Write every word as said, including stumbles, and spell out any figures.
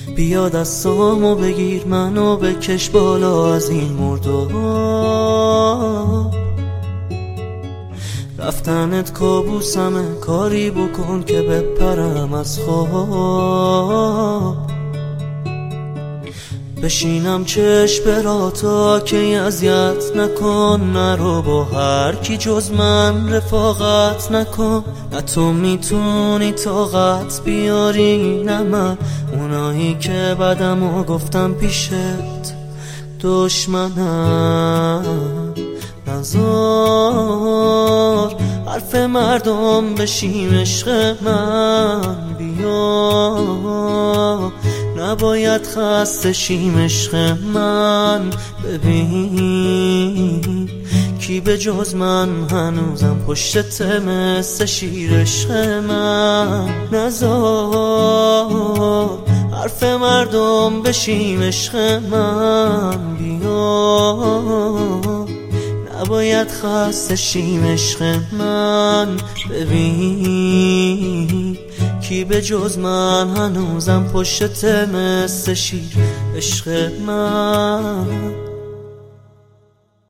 بیا دستامو بگیر منو بکش بالا از این مردار. رفتنت کابوسمه، کاری بکن که بپرم از خواب. بشینم چشم را تا که اذیت نکن، نرو با هر کی جز من رفاقت نکن. نه تو میتونی طاقت بیاری نه من، اونایی که بدمو گفتم پیشت دشمنم. نذار حرف مردم بشیم عشق من، بیا نباید خسته شیم عشق من. ببین کی به جز من هنوزم پشتت مثل شیر عشق من. نذار حرف مردم بشیم عشق من، بیا نباید خسته شیم عشق من. ببین کی به جز من هنوزم پشتت مثل شیر عشق من.